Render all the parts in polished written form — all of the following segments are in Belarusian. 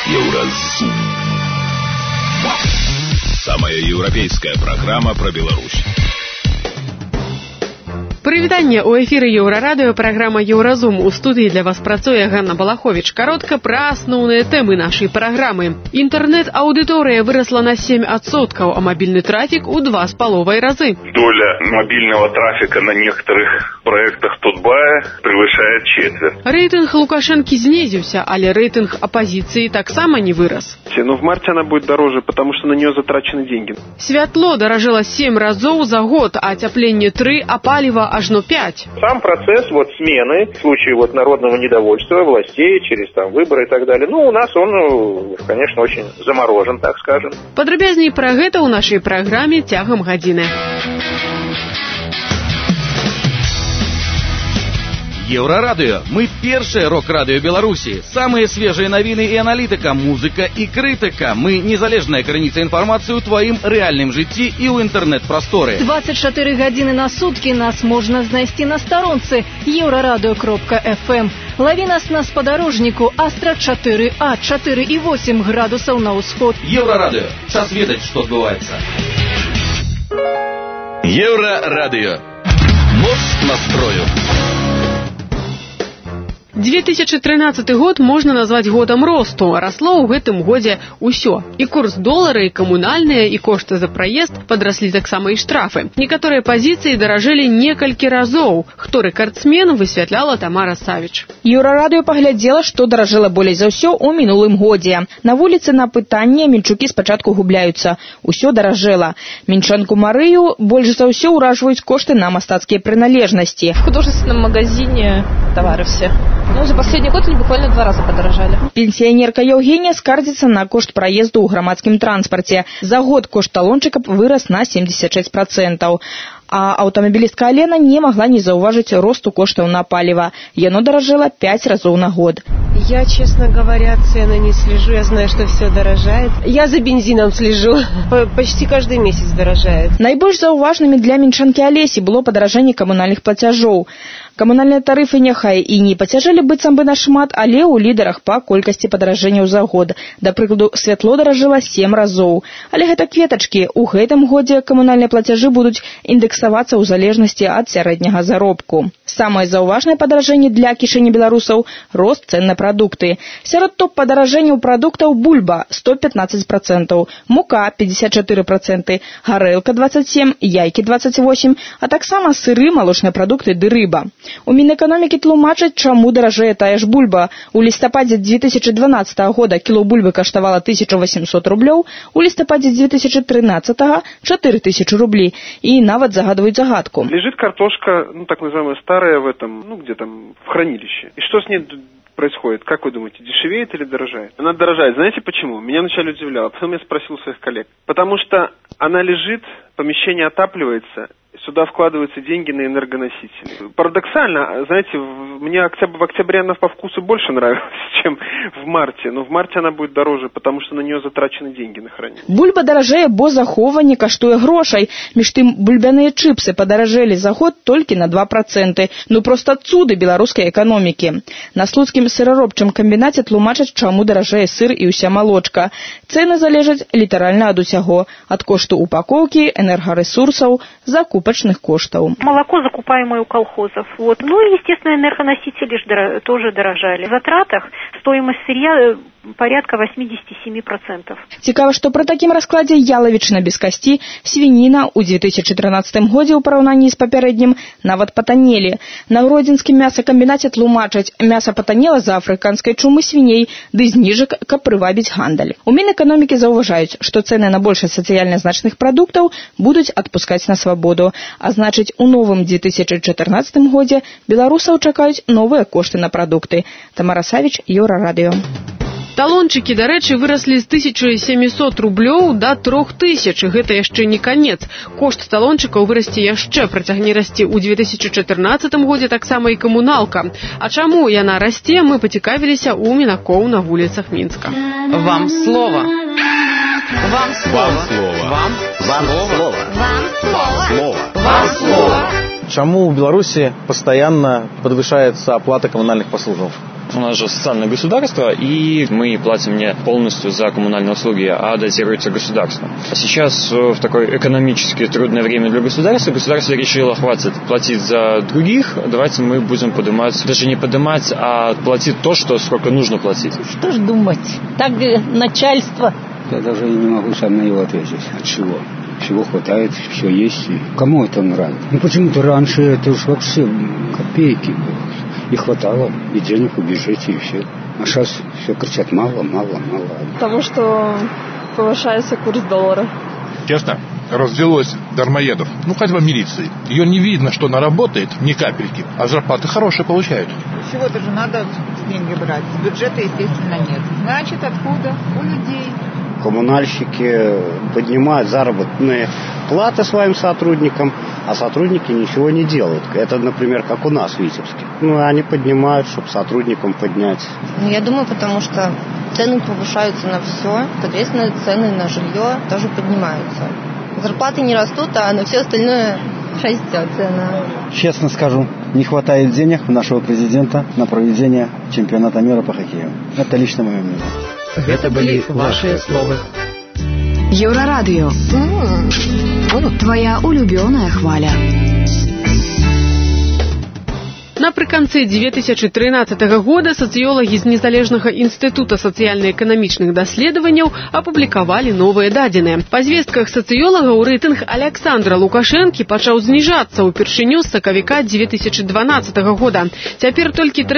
Еўразум. Самая еўрапейская программа про Беларусь. Прывітанне, у эфіры Еўрарадыё, праграма Еўразум. У студыі для вас працуе Ганна Балахович. Каротка пра асноўныя тэмы нашай праграмы. Інтэрнэт-аўдыторыя вырасла на 7%, а мабільны трафік у 2,5 разы. Доля мобильного трафика на некоторых проектах Тутбая превышает четверть. Рейтинг Лукашенки снизился, але рейтинг оппозиции таксама не вырос. Но в марте она будет дороже, потому что на нее затрачены деньги. Святло дорожало 7 разов за год, а отопление 3, а палево аж 5. Сам процесс смены в случае народного недовольства властей через выборы и так далее. У нас он, конечно, очень заморожен, так скажем. Падрабязней пра гэта ў нашай праграме цягам гадзіны. Еўрарадыё. Мы першае рок-радыё Беларусі. Самыя свежыя навіны і аналітыка, музыка і крытыка. Мы незалежная крыніца інфармацыі ў тваім рэальным жыцці і ў інтэрнэт-прасторы. 24 гадзіны на суткі нас можна знайсці на старонцы euradio.fm. Лаві нас на спадарожніку Астра 4А, 4,8 градусаў на ўсход. Еўрарадыё. Час ведаць, што адбываецца. Еўрарадыё. Моц настрою. 2013 год можна назваць годам росту. Расло ў гэтым годзе ўсё. І курс долара, і камунальныя, і кошты за праезд, падраслі таксама і штрафы. Некаторыя пазіцыі даражэлі некалькі разоў. Хто рэкардсмен, высвятляла Тамара Савіч. Еўрарадыё паглядзела, што даражэла болей за ўсё ў мінулым годзе. На вуліцы на пытанне мінчукі спачатку губляюцца. Усё даражэла. Мінчанку Марыю больш за ўсё ўражваюць кошты на мастацкія прыналежнасці. В художественном магазине товары все. За последний год они буквально 2 раза подорожали. Пенсионерка Евгения скардзіцца на кошт праезду ў грамадскім транспарце. За год кошт талончыка вырас на 76%. А аўтамабілістка Алена не могла не заўважыць росту коштаў на паліва. Яно даражэла 5 разоў на год. Я, честно говоря, цены не слежу. Я знаю, что все дорожает. Я за бензином слежу. Почти каждый месяц дорожает. Найбольш заўважнымі для мінчанкі Алесі было падаражэнне камунальных плацяжоў. Камунальныя тарыфы няхай і не пацяжэлі быццам бы нашмат, але ў лідарах па колькасці падаражэнняў за год. Да прыкладу, святло даражэла 7 разоў. Але гэта кветачкі. У гэтым годзе камунальныя плацяжы будуць індэксавацца ў залежнасці ад сярэдняга заробку. Самае заўважнае падаражэнне для кішэні беларусаў – рост цэн на прадукты. Сярод топ-падаражэнняў прадуктаў бульба – 115%, мука – 54%, гарэлка – 27%, яйкі – 28%, а таксама сыры, малочныя прадукты ды рыба. У Мінэканомікі тлумачаць, чаму даражэе тая ж бульба. У лістападзе 2012 года кіло бульбы каштавала 1800 рублёў, у лістападзе 2013 – 4000 рублей. І нават загадваюць загадку. Лежит картошка, так называемая старая в этом, где там, в хранилище. И что с ней происходит? Как вы думаете, дешевеет или дорожает? Она дорожает. Знаете почему? Меня вначале удивляло. Потом я спросил своих коллег. Потому что она лежит, помещение отапливается, сюда вкладываются деньги на энергоносители. Парадоксально, знаете, мне в октябре она по вкусу больше нравилась, чем в марте. Но в марте она будет дороже, потому что на нее затрачены деньги на хранение. Бульба даражэе, бо захоўванне каштуе грошай. Між тым, бульбяныя чыпсы падаражэлі за год толькі на 2%. Проста цуды беларускай эканомікі. На слуцкім сыраробчым камбінаце тлумачаць, чаму даражэе сыр і ўся малочка. Цэны залежаць літаральна ад усяго. Ад кошту упакоўкі, энергарэсурсаў, закупачных коштаў. Молоко, закупаемое у колхозов. Естественно, энергоносители тоже дорожали. В затратах стоимость сырья порядка 87%. Цікава, што пры такім раскладзе ялавічына без касці, свініна ў 2013 годзе ў параўнанні з папярэднім нават патаннелі. На гродзенскім мясакамбінаце тлумачаць, мяса патанела з-за афрыканскай чумы свіней, ды зніжак, каб прывабіць гандаль. У Мінэканомікі заўважаюць, што цэны на большасць сацыяльна значных прадуктаў будуць адпускаць на свабоду. А значыць, у новым 2014 годзе беларусаў чакаюць новыя кошты на прадукты. Тамара Савіч, Еўрарадыё. Талончыкі, дарэчы, выраслі з 1700 рублёў да 3000. Гэта яшчэ не канец. Кошт талончыкаў вырасце яшчэ, працягне расці ў 2014 годзе таксама і камуналка. А чаму яна расце, мы пацікавіліся ў мінакоў на вуліцах Мінска. Вам слово. Вам слово. Вам слово. Вам слово. Вам слово. Чему в Беларуси постоянно подвышается оплата коммунальных послуг? У нас же социальное государство, и мы платим не полностью за коммунальные услуги, а дозируется государство. Сейчас в такое экономически трудное время для государства решило, хватит платить за других, давайте мы будем поднимать, даже не поднимать, а платить то, сколько нужно платить. Что ж думать? Так начальство. Я даже и не могу сам на него ответить. От чего? Всего хватает, все есть. Кому это нравится? Почему-то раньше это уж вообще копейки было. И хватало, и денег у бюджете, и все. А сейчас все кричат мало. Потому что повышается курс доллара. Честно, развелось дармоедов. Хоть в милиции. Ее не видно, что она работает, ни капельки, а зарплаты хорошие получают. Чего-то же надо деньги брать. С бюджета, естественно, нет. Значит, откуда? У людей. Коммунальщики поднимают заработные платы своим сотрудникам, а сотрудники ничего не делают. Это, например, как у нас в Витебске. Они поднимают, чтобы сотрудникам поднять. Я думаю, потому что цены повышаются на все, соответственно, цены на жилье тоже поднимаются. Зарплаты не растут, а на все остальное растет цена. Честно скажу, не хватает денег у нашего президента на проведение чемпионата мира по хоккею. Это лично мое мнение. Это были ваши слова. Еврорадио. Твоя улюбленная хваля. Напрыканцы 2013 года сацыёлагі з незалежнага інстытута сацыяльна-эканамічных даследаванняў апублікавалі новыя дадзеныя. Па звестках сацыёлагаў рэйтынг Александра Лукашэнкі пачаў зніжацца ўпершыню з сакавіка 2012 года. Цяпер толькі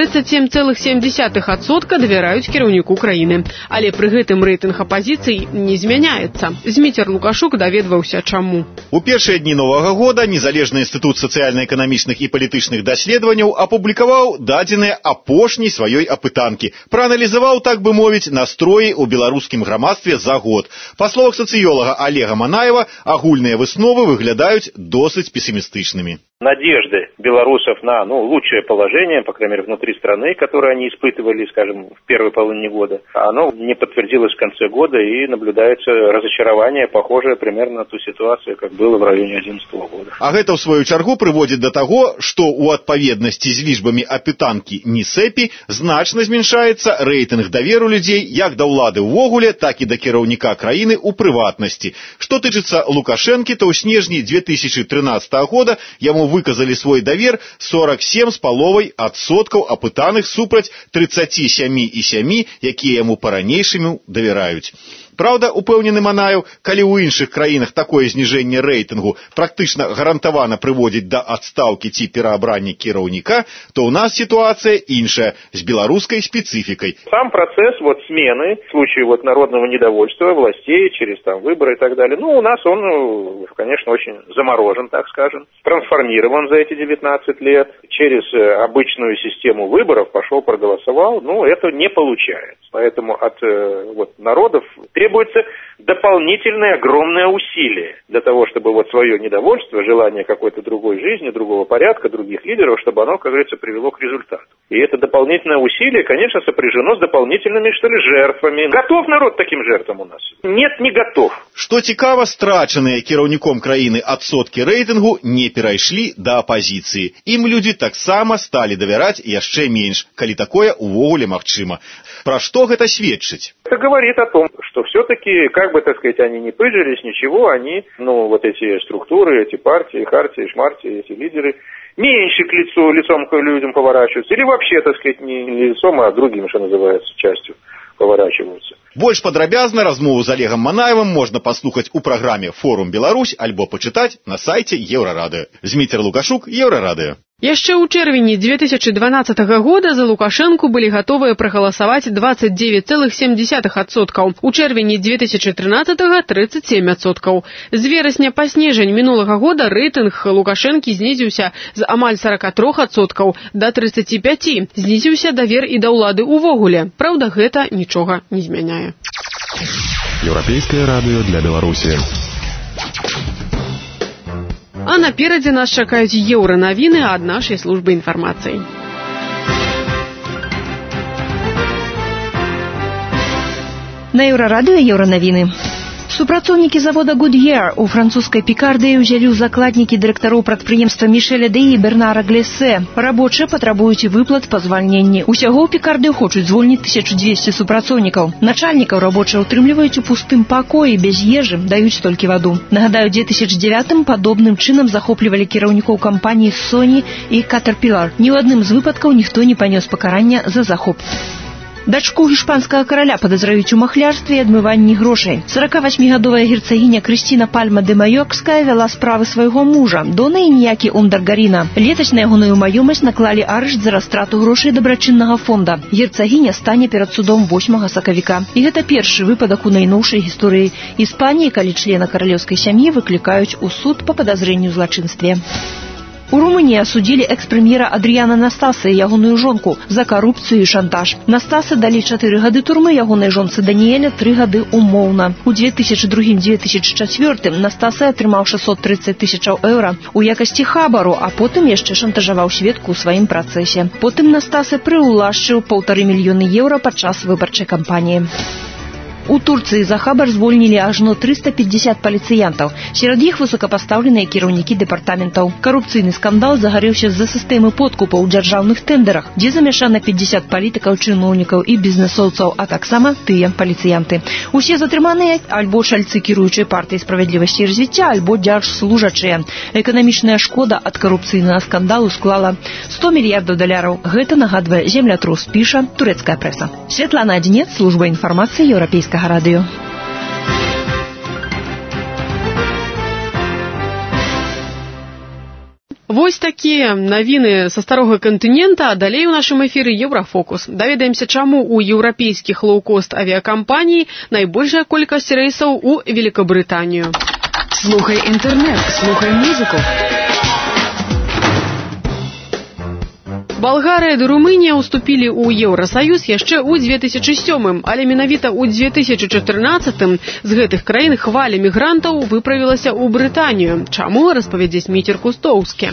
37,7% давяраюць кіраўніку краіны. Але пры гэтым рэйтынг апазіцыі не змяняецца. Зміцер Лукашук даведваўся чаму. У першыя дні новага года незалежны інстытут сацыяльна-эканамічных і палітычных даследаванняў апублікаваў дадзеныя апошняй сваёй апытанкі, прааналізаваў, так бы мовіць, настроі ў беларускім грамадстве за год. Па словах сацыёлага Олега Манаева, агульныя высновы выглядаюць досыць пессимистичными. Надежды белорусов на лучшее положение, по крайней мере, внутри страны, которое они испытывали, скажем, в первой половине года, оно не подтвердилось в конце года, и наблюдается разочарование, похожее примерно на ту ситуацию, как было в районе 2011 года. А гэта, в свою чаргу, прыводзіць да таго, што ў адпаведнасці з лічбамі апытанкі НІСЭПі значна зменшаецца рэйтынг даверу людзей як да ўлады ўвогуле, так і да кіраўніка краіны ў прыватнасці. Што тычыцца Лукашэнкі, то ў снежні 2013 года яму выказали свой давер 47,5% апытаных супраць 37,7%, якія яму па-ранейшаму давяраюць. Праўда, упэўнены Манаев, калі ў іншых краінах такое зніжэнне рэйтынгу практычна гарантавана прыводзіць да адстаўкі ці пераабрання кіраўніка, то ў нас ситуация іншая, з беларускай спецификой. Сам процесс смены, в случае народного недовольства властей через выборы и так далее, у нас он, конечно, очень заморожен, так скажем, трансформирован за эти 19 лет, через обычную систему выборов пошел, проголосовал, это не получается. Поэтому от народов требуется дополнительное огромное усилие для того, чтобы свое недовольство, желание какой-то другой жизни, другого порядка, других лидеров, чтобы оно, как говорится, привело к результату. И это дополнительное усилие, конечно, сопряжено с дополнительными, жертвами. Готов народ к таким жертвам у нас? Нет, не готов. Што цікава, страчаныя кіраўніком краіны адсоткі рэйтынгу не перайшлі да апазіцыі. Ім людзі таксама сталі давяраць яшчэ менш, калі такое увогуле магчыма. Пра што гэта сведчыць? Это говорит о том, что все-таки, как бы, они не пыжились, ничего, они, эти структуры, эти партии, хартии, шмартии, эти лидеры, меньше к лицом к людям поворачиваются, или вообще, не лицом, а другим, что называется, частью поворачиваются. Больш падрабязна размову з Олегом Манаевым можна паслухаць у праграме «Форум Беларусь» альбо пачытаць на сайце Еўрарадыё. Зміцер Лукашук, Еўрарадыё. Яшчэ ў чэрвені 2012 года за Лукашэнку былі гатовыя прагаласаваць 29,7%. У чэрвені 2013 37%. З верасня па снежань мінулага года рэйтынг Лукашэнкі знізіўся з амаль 43% да 35%. Знізіўся давер і да ўлады ўвогуле. Праўда, гэта нічога не змяняе. Еўрапейскае радыё для Беларусі. А наперадзе нас чакаюць еўранавіны ад нашай службы інфармацыі. На Еўрарадыё еўранавіны. Супрацоўнікі завода Goodyear у французскай Пікардыі ўзялі ў закладнікі дырэктароў прадпрыемства Мішэля Дэ і Бернара Глесе. Рабочыя патрабуюць выплат па звальненні. Усяго ў Пікардыі хочуць звольніць 1200 супрацоўнікаў. Начальнікаў рабочыя ўтрымліваюць у пустым пакоі, без ежы, даюць толькі ваду. Нагадаю, у 2009 падобным чынам захоплівалі кіраўнікоў кампаній Sony і Caterpillar. Ні ў адным з выпадкаў ніхто не панёс пакарання за захоп. Дачку іспанскага караля падазраюць у махлярстве і адмыванні грошай. 48-гадовая герцагіня Крысціна Пальма де Майоркская вяла справы свайго мужа, Дона і ніякі Умдаргаріна. Летась на ягоную маёмасць наклалі арышт за растрату грошай дабрачыннага фонда. Герцагіня стане перад судом 8 сакавіка. І гэта першы выпадак у найноўшай гісторыі Іспаніі, калі члена каралеўскай сям'і выклікаюць у суд па падазрэнню ў злачынстве. У Румыніі асудзілі экс-прэм'ера Адріяна Настаса і ягоную жонку за карупцыю і шантаж. Настаса далі 4 гады турмы, ягонай жонцы Даніэля 3 гады умоўна. У 2002-2004 Настаса атрымаў 630 тысячаў еўра у якасці хабару, а потым яшчэ шантажаваў сведку ў сваім працэсе. Потым Настаса прыўлашчыў 1,5 мільёны еўра падчас выбарчай кампаніі. У Турцыі за хабар звольнілі ажно 350 паліцыянтаў. Сярод іх высокапастаўленыя кіраўнікі дэпартаментаў. Карупцыйны скандал загарэўся з-за сістэмы подкупаў у дзяржаўных тэндерах, дзе замяшана 50 палітыкаў, чыноўнікаў і бізнэсоўцаў, а таксама тыя паліцыянты. Усе затрыманыя альбо чальцы кіруючай партыі справядлівасці і развіцця, альбо дзяржслужачыя. Эканамічная шкода ад карупцыйнага скандалу склала $100 мільярдаў. Гэта нагадвае землятрус, піша турэцкая прэса. Святлана Адзінец, служба інфармацыі Еўрапейскага радыё. Вось такія навіны са старога кантынента, а далей у нашым эфіры Еўрафокус. Даведаемся, чаму у еўрапейскіх лоўкост авіякампаній найбольшая колькасць рэйсаў у Великабрытанію. Слухай інтэрнэт, слухай музыку. Балгарыя ды Румынія ўступілі ў Еўрасаюз яшчэ ў 2007, але менавіта ў 2014 з гэтых краін хваля мігрантаў выправілася ў Брытанію. Чаму, распавядзе Зміцер Кустоўскі.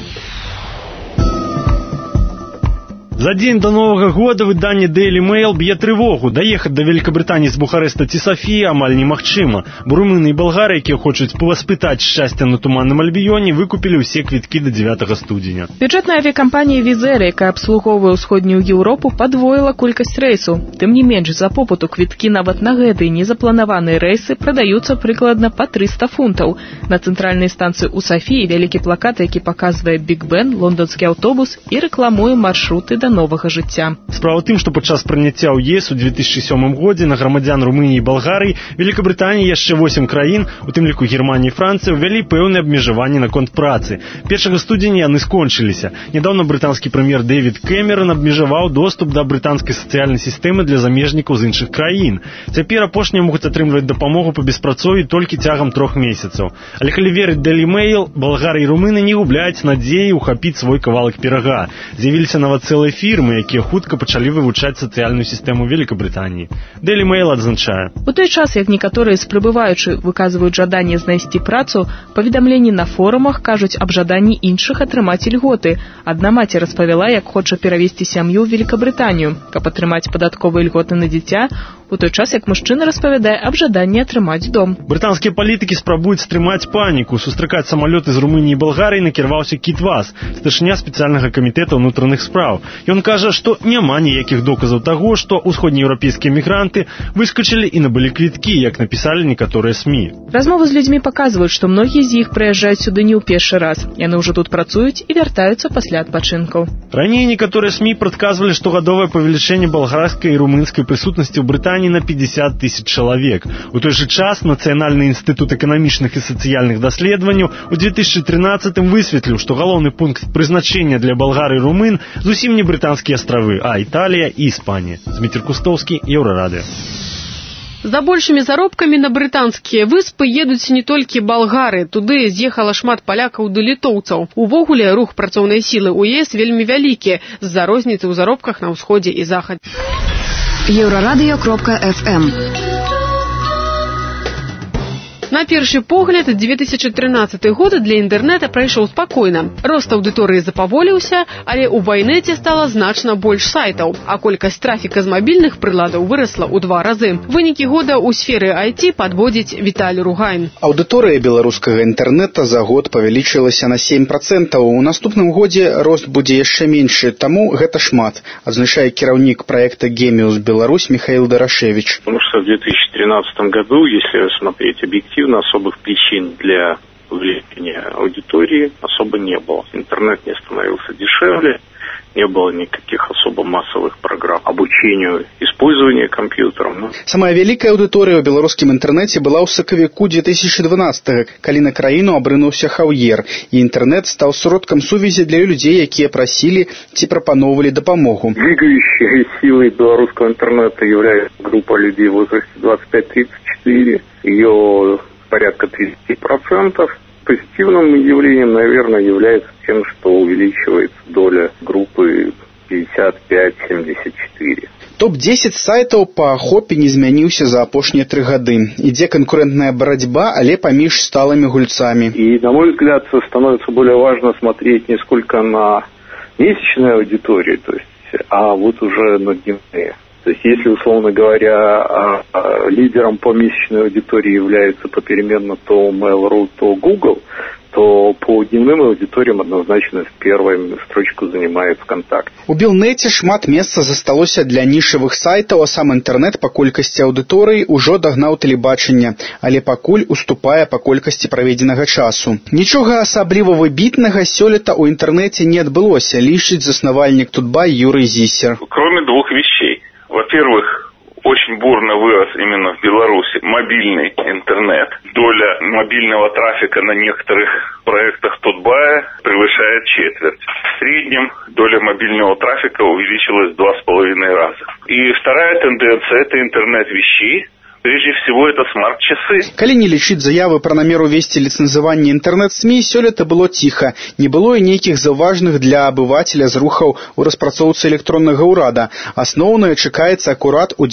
За дзень до Новага года выданне Daily Mail б'е трывогу. Даехаць да Великабрытаніі з Бухарэста ці Сафіі амаль немагчыма. Бо румыны і балгары, якія хочуць паспытаць шчасця на туманным Альбіёне, выкупілі ўсе квіткі да 9 студзеня. Бюджэтная авіякампанія Візер, якая абслугоўвае ўсходнюю Еўропу, падвоіла колькасць рэйсаў. Тым не менш, за попыту квіткі нават на гэтыя незапланаваныя рэйсы прадаюцца прыкладна па 300 фунтаў. На цэнтральнай станцыі ў Сафіі вялікі плакат, які паказвае Бig Ben, лондонскі аўтобус і рэкламуе маршруты да новага жыцця. Справа тым, што падчас прыняцця ў ЕС у 2007 годзе на грамадзян Румыніі і Балгарыі Великабрытаніі яшчэ 8 краін, у тым ліку Германія і Францыя, увялі пэўныя абмежаванні наконт працы. 1 студзеня яны скончыліся. Нядаўна брытанскі прэм'ер Дэвід Кэмерон абмежаваў доступ да брытанскай сацыяльнай сістэмы для замежнікаў з іншых краін. Цяпер апошнія могуць атрымліваць дапамогу па беспрацоўі толькі цягам 3 месяцаў. Але калі верыць Daily Mail, балгары і румыны не губляюць надзеі ўхапіць свой кавалак пірага. З'явіліся нават цэлыя фірмы, якія хутка пачалі вывучаць сацыяльную сістэму Великабрытаніі. Daily Mail адзначае. У той час, як некаторыя з прыбываючых выказваюць жаданне знайсці працу, паведамленні на форумах кажуць аб жаданні іншых атрымаць ільготы. Адна маці распавяла, як хоча перавесці сям'ю ў Великабрытанію, каб атрымаць падатковыя ільготы на дзіця, у той час, як мужчына распавядае аб жаданні атрымаць дом. Брытанскія палітыкі спрабуюць стрымаць паніку. Сустракаць самалёты з Румыніі і Балгарыі накіраваўся Кіт Вас, старшыня спецыяльнага камітэта ўнутраных спраў. Ён кажа, што няма ніякіх доказаў таго, што ўсходнееўрапейскія мігранты выскачылі і набылі квіткі, як напісалі некаторыя СМІ. Размовы з людзьмі паказваюць, што многія з іх прыязджаюць сюды не ў першы раз. Яны ўжо тут працуюць і вяртаюцца пасля адпачынкаў. Раней некаторыя СМІ прадказвалі штогадовае павелічэнне балгарскай і румынскай прысутнасці ў Брытаніі на 50 тысяч чалавек. У той жа час Нацыянальны інстытут эканамічных і сацыяльных даследаванняў у 2013 высветліў, што галоўны пункт прызначэння для балгар і румын зусім не брытанскія астравы, а Італія і Іспанія. Зміцер Кустоўскі, Еўрарадыё. За большымі заробкамі на брытанскія выспы едуць не толькі балгары. Туды з'ехала шмат палякаў ды літоўцаў. Увогуле, рух працоўнай сілы ў ЕС вельмі вялікі, з-за розніцы ў заробках на ўсходзе і захадзе. Еўрарадыё.FM На першы погляд, 2013 год для інтэрнэта прайшоў спакойна. Рост аўдыторыі запаволіўся, але ў байнэце стала значна больш сайтаў, а колькасць трафіка з мабільных прыладаў вырасла ў 2 разы. Вынікі года ў сферы IT падводзіць Віталій Ругайн. Аўдыторыя беларускага інтэрнэта за год павялічылася на 7%. У наступным годзе рост будзе яшчэ меншы, таму гэта шмат, адзначае кіраўнік проекта «Гемиус Беларусь» Михаил Дорошевич. Потому что в 2013 году, если смотреть объективно, особых причин для увеличения аудитории особо не было. Интернет не становился дешевле, не было никаких особо массовых программ обучению использования компьютером. Самая вялікая аўдыторыя ў беларускім інтэрнэце была ў сакавіку 2012-го, калі на краіну абрынуўся хаўер, і інтэрнэт стаў сродкам сувязі для людзей, якія прасілі ці прапаноўвалі дапамогу. Двигающей силой белорусского интернета является группа людей в возрасте 25-34. Ее порядка 30%. Позитивным явлением, наверное, является тем, что увеличивается доля группы 55-74. Топ-10 сайтаў па ахопе не змяніўся за апошнія 3 гады. Ідзе канкурентная барацьба, але паміж сталымі гульцамі. И, на мой взгляд, становится более важно смотреть не сколько на месячную аудиторию, то есть, а вот уже на дневные. То есть, если, условно говоря, лидером по месячной аудитории является попеременно то Mail.ru, то Google, то по дневным аудиториям однозначно в первую строчку занимает ВКонтакте. У Белнеце шмат месца засталося для нішавых сайтаў, а сам інтэрнэт па колькасці аўдыторыі ўжо дагнаў тэлебачанне, але пакуль уступае па колькасці праведзенага часу. Нічога асабліва выбітнага сёлета ў інтэрнэце не адбылося, лічыць заснавальнік Тутбай Юрий Зисер. Кроме 2 вещей. Во-первых, очень бурно вырос именно в Беларуси мобильный интернет. Доля мобильного трафика на некоторых проектах Тутбая превышает 1/4. В среднем доля мобильного трафика увеличилась в 2,5 раза. И вторая тенденция – это интернет вещей. Прежде всего, это смарт-часы. Калі не лічыць заявы пра намер увесці ліцэнзаванне інтэрнэт-СМІ, сёлета было ціха. Не было і нейкіх заўважных для абывателя зрухаў у распрацоўцы электроннага ўрада. Асноўнае чакаецца акурат у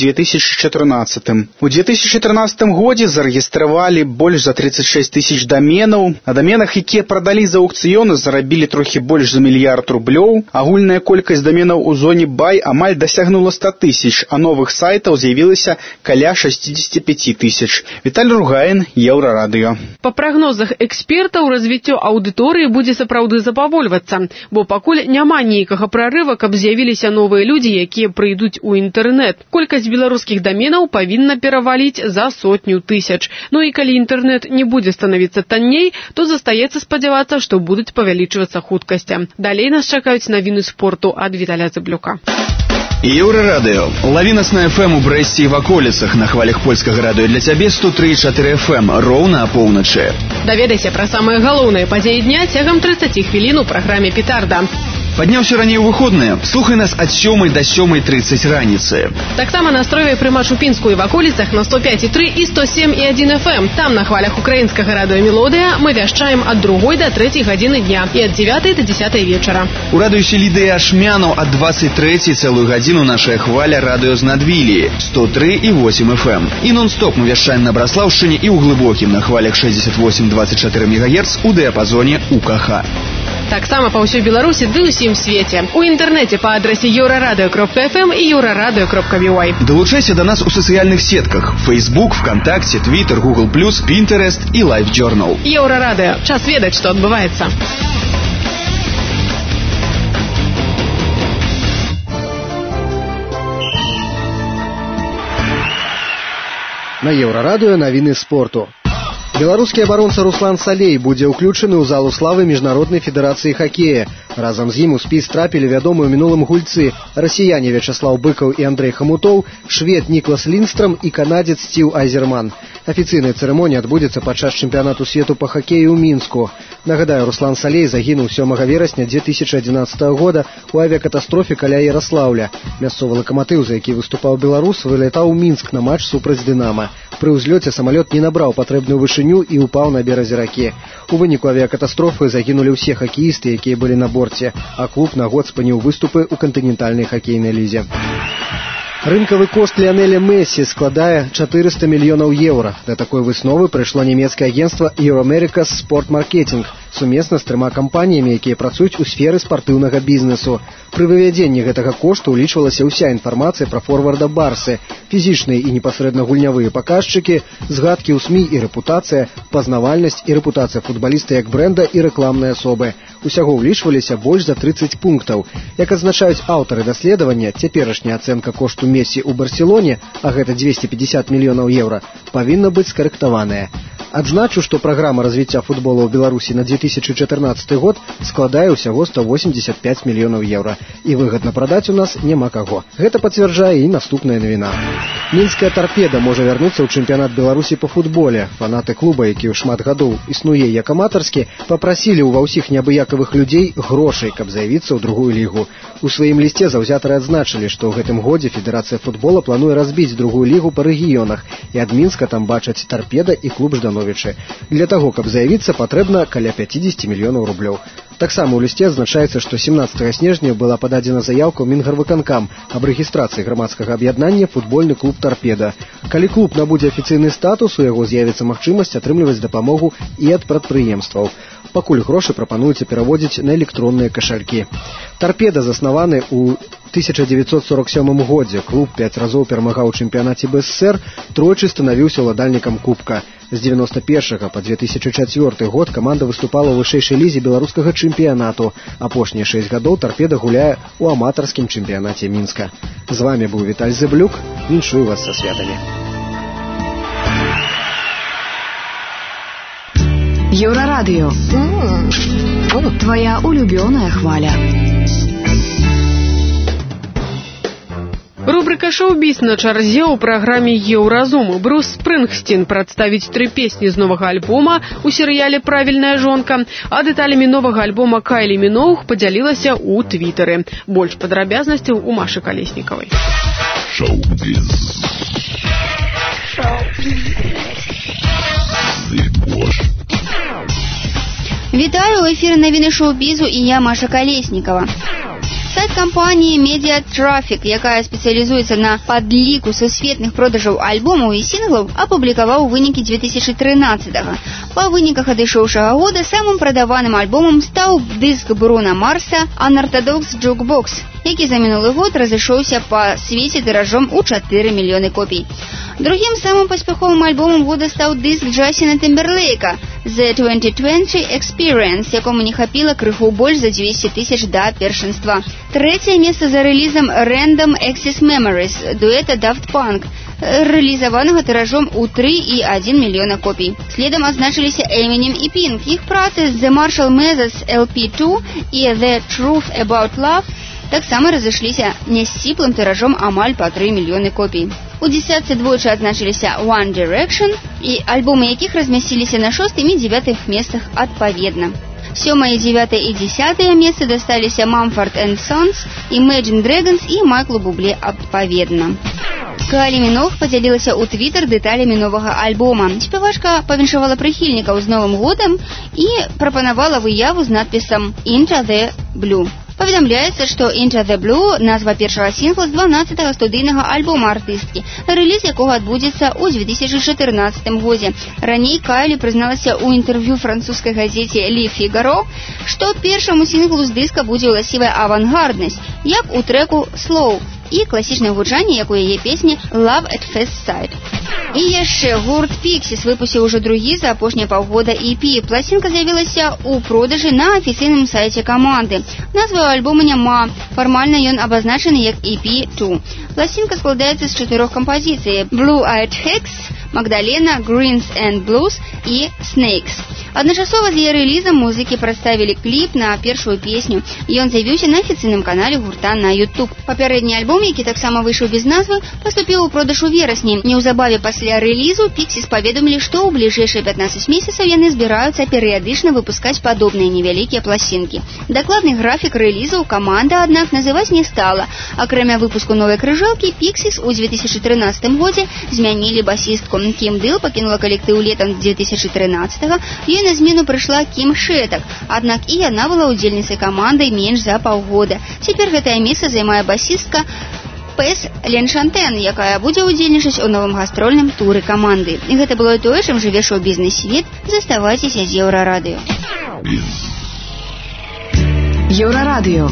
2014. У 2013 годзе зарэгістравалі больш за 36 000 даменаў. На даменах, якія прадалі за аўкцыёны, зарабілі трохі больш за $1 мільярд. Агульная колькасць даменаў у зоне бай амаль дасягнула 100 000, а новых сайтаў з'явілася каля 65 000. Віталій Ругайн, Еўрарадыё. Па прагнозах экспертаў, развіццё аўдыторыі будзе сапраўды запавольвацца, бо пакуль няма нейкага прарыва, каб з'явіліся новыя людзі, якія прыйдуць у інтэрнэт. Колькасць беларускіх даменаў павінна пераваліць за 100 000. Ну і калі інтэрнэт не будзе станавіцца танней, то застаецца спадзявацца, што будуць павялічвацца хуткасці. Далей нас чакаюць навіны спорту ад Віталя Цыблюка. Еўрарадыё. Лаві нас на FM у Брэсце і в аколіцах. На хвалях польскага радыё для цябе 103,4 FM. Роўна апоўначы. Даведайся пра самыя галоўныя падзеі дня цягам 30 хвілін у праграме «Петарда». Падняўся раней у выходныя. Слухай нас ад 7 до 7:30 раніцы. Таксама настройвай прымач у Пінску і в аколіцах на 105,3 і 107,1 FM. Там на хвалях украінскага радыё «Мелодыя» мы вяшчаем ад 2 до 3 гадзіны дня і ад 9 до 10 вечара. У радыёсе Лідыя Ашмянаў ад 23 цэлую гадзіну нашая хваля радыё з Надвіліі 103,8 FM. І нон-стоп мы вяшчаем на Браслаўшчыне і ў глыбокім на хвалях 68,24 МГц у дыяпазоне УКХ. Таксама па ўсёй Беларусі ды ўсім свеце. У інтэрнэце па адрасе euraradыё.fm і euraradыё.by. Далучайся до нас у сацыяльных сетках: Facebook, ВКонтакте, Twitter, Google+, Pinterest і LiveJournal. Еўрарадыё. Час ведаць, што адбываецца. На Еўрарадыё навіны спорту. Беларускі абаронца Руслан Салей будзе ўключаны ў залу славы Міжнароднай федэрацыі хакея. Разам з ім у спіс трапілі вядомыя ў мінулым гульцы расіяне Вячаслаў Быкаў і Андрэй Хамутоў, швед Ніклас Ліндстрам і канадзец Сціў Айзерман. Афіцыйная цырымонія адбудзецца падчас чэмпіянату свету па хакею ў Мінску. Нагадаю, Руслан Салей загінуў 7 верасня 2011 года у авіякатастрофе каля Ярослаўля. Мясцовы лакаматыў, за які выступаў беларус, вылетаў у Мінск на матч супраць Дынама. Пры ўзлёце самалёт не набраў патрэбную вышыню і упаў на беразе ракі. У выніку авіякатастрофы загінулі ўсе хакеісты, якія былі на борце, а клуб на год спыніў выступы ў кантынентальнай хакейнай лізе. Рынкавы кошт Ліонеля Месси складае 400 мільёнаў еўра. Да такой высновы прыйшло нямецкае агентства Euromerica's Sport Marketing сумесна з 3 кампаніямі, якія працуюць у сферы спартыўнага бізнесу. Пры вывядзенні гэтага кошту ўлічвалася ўся інфармацыя пра форварда Барсы, фізічныя і непасрэдна гульнявыя паказчыкі, згадкі ў СМІ і рэпутацыя, пазнавальнасць і рэпутацыя футбаліста як брэнда і рэкламнай асобы. Усяго ўлічваліся больш за 30 пунктаў. Як адзначаюць аўтары даследавання, цяперашняя ацэнка кошту Месси ў Барселоне, а гэта 250 мільёнаў еўра, павінна быць скарэктаваная. Адзначу, што праграма развіцця футбола ў Беларусі на 2014 год складае ўсяго 185 мільёнаў еўра. І выгадна прадаць у нас няма каго. Гэта пацвярджае і наступная навіна. Мінская «Торпеда» можа вярнуцца ў чэмпіянат Беларусі па футболе. Фанаты клуба, які ў шмат гадоў існуе як аматарскі, папрасілі ва ўсіх неабыякавых людзей грошай, каб заявіцца ў другую лігу. У сваім лісце заўзятары адзначылі, што ў гэтым годзе Федэрацыя футбола плануе разбіць другую лігу па рэгіёнах, і ад Мінска там бачаць «Торпеда» і клуб «Ждановічы». Для таго, каб заявіцца, патрэбна каля 50 мільёнаў рублёў. Таксама ў лісце адзначаецца, што 17 снежня была пададзена заяўка ў Мінгарвыканкам аб рэгістрацыі грамадскага аб'яднання футбольны клуб «Торпеда». Калі клуб набудзе афіцыйны статус, у яго з'явіцца магчымасць атрымліваць дапамогу і ад прадпрыемстваў. Пакуль грошы прапануецца пераводзіць на электронныя кашалькі. «Торпеда» заснаваны ў 1947 годзе. Клуб 5 разоў перамагаў у чэмпіянаце БССР, тройчы станавіўся ўладальнікам кубка. З 91 па 2004 год каманда выступала ў вышэйшай лізе беларускага чэмпіянату. Апошнія 6 гадоў «Торпеда» гуляе ў аматарскім чэмпіянаце Мінска. З вами быў Віталь Зэблюк. Віншую вас са святамі. Еўрарадыё. Твоя улюбёная хваля. Рубрика «Шоу-біз» на чарзе ў праграме «Еўразум». Брус Спрынгсцін прадставіць 3 песні з новага альбома ў серыяле «Правільная жонка», а дэталямі новага альбома Кайлі Міноуг падзялілася ў твітары. Больш падрабязнасцяў у Машы Калеснікавай. Шоу-біз. Вітаю, у эфіры навіны шоу-бізу і я, Маша Калеснікава. Сайт кампаніі Media Traffic, якая спецыялізуецца на падліку сусветных продажаў альбомаў і сінглаў, апублікаваў вынікі 2013-го. Па выніках адышоўшага года самым прадаваным альбомам стаў дыск Бруна Марса «Unorthodox Jukebox», які за мінулы год разышоўся па свеце тыражом у 4 мільёны копій. Другім самым паспяховым альбомам года стаў дыск Джасціна Тымберлейка «The 2020 Experience», якому не хапіла крыху больш за 200 000 да першынства. Трэцяе месца за рэлізам Random Access Memories дуэта Daft Punk, рэалізаванага тыражом у 3,1 мільёна копій. Следам адзначыліся Eminem і Pink. Іх працы The Marshall Mathers LP2 і The Truth About Love таксама разышліся нясціплым тыражом амаль па 3 мільёны копій. У дзесятцы двойчы адзначыліся One Direction, і альбомы якіх размясціліся на 6-м і 9-м месцах адпаведна. 7-е, 9-е і 10-е месцы дасталіся Mumford & Sons, Imagine Dragons і Майклу Бубле адпаведна. Кайлі Міноуг падзялілася ў твітар дэталямі новага альбома. Спявачка павіншавала прыхільнікаў з Новым годам і прапанавала выяву з надпісам «Into the Blue». Паведамляецца, што «Into the Blue» – назва першага сінгла з 12-го студыйнага альбома артысткі, рэліз якога адбудзецца ў 2014 годзе. Раней Кайлі прызналася ў інтэрв'ю французскай газеце «Le Figaro», што першаму сінглу з дыска будзе ўласцівая авангарднасць, як у трэку «Slow», і класічнае гучанне, як у яе песні «Love at First Sight». І яшчэ гурт Pixies выпусціў ужо другі за апошнія паўгода EP. Пласінка з'явілася ў продажы на афіцыйным сайце каманды. Назвы альбома няма, фармальна ён абазначаны як EP2. Пласінка складаецца з 4 кампазіцый: Blue-Eyed Hex, Магдалена, Greens and Blues і Snakes. Адначасова з яе рэлізам музыкі прадставілі кліп на першую песню. Ён з'явіўся на афіцыйным канале гурта на YouTube. Папярэдні альбом, які таксама выйшаў без назвы, паступіў у продаж у верасні. Неўзабаве пасля рэлізу Pixies паведамілі, што ў бліжэйшыя 15 месяцаў яны збіраюцца перыядычна выпускаць падобныя невялікія пласінкі. Дакладны графік рэлізаў каманда, аднак, называць не стала. Акрамя выпуску новай крыжэлкі, Pixies у 2013 годзе змянілі басістку. Кім Дыл пакінула калектыў летам 2013-го, ёй на змену прыйшла Кім Шэтак, аднак і яна была ўдзельніцай камандай менш за паўгода. Цяпер гэтае месца займае басістка ПЭС Леншантен, якая будзе ўдзельнічаць у новым гастрольным туры каманды. І гэта было тое, чым жыве шоу-бізнес-свет. Заставайцеся з Еўрарадыё. Еўрарадыё.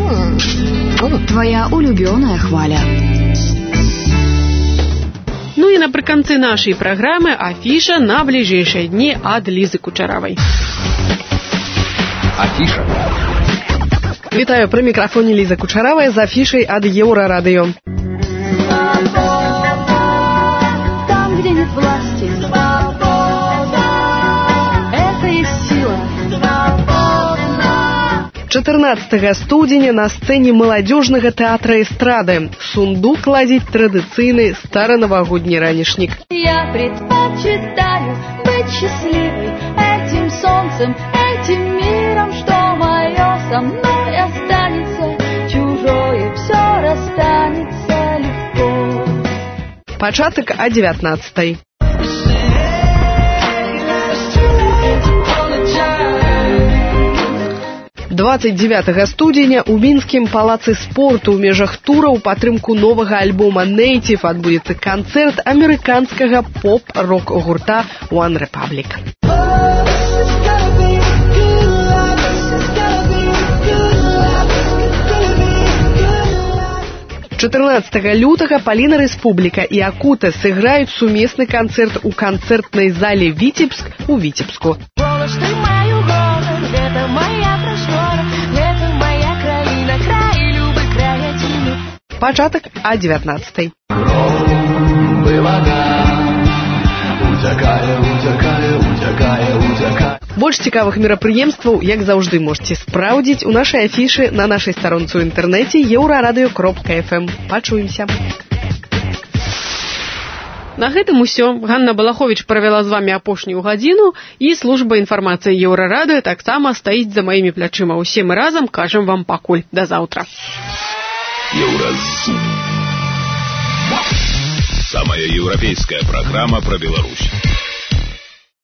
Твоя улюбёная хваля. Ну і напрыканцы нашай праграмы афіша на бліжэйшыя дні ад Лізы Кучаравай. Афіша. Вітаю, пры мікрафоне Ліза Кучаравая з афішай ад Еўрарадыё. Там, где нет власти, это есть сила. 14 студзеня на сцэне маладзёжнага тэатра эстрады сундук ладзіць традыцыйны старанавагодні ранішнік. Я предпочитаю быть счастливой этим солнцем, этим миром, что мое со мной останется, чужое все расстанется легко. Пачатак о 19-й. 29 студзеня у мінскім палацы спорту ў межах тура ў падтрымку новага альбома Native адбудзецца канцэрт амерыканскага поп-рок гурта One Republic. 14 лютага Паліна Рэспубліка і Акута сыграюць сумесны канцэрт у канцэртнай зале Віцебск у Віцебску. Пачатак о 19-й. Больш цікавых мерапрыемстваў, як заўжды, можете спраўдзіць у нашай афішы на нашай старонцы ў інтэрнэце euraradыё.fm. Пачуемся. На гэтым усё. Ганна Балаховіч правяла з вамі апошнюю гадзіну, і служба інфармацыі Еўрарадыё таксама стаіць за маімі плячыма. Усе мы разам кажам вам пакуль. Да заўтра. Евразум. Самая европейская программа про Беларусь.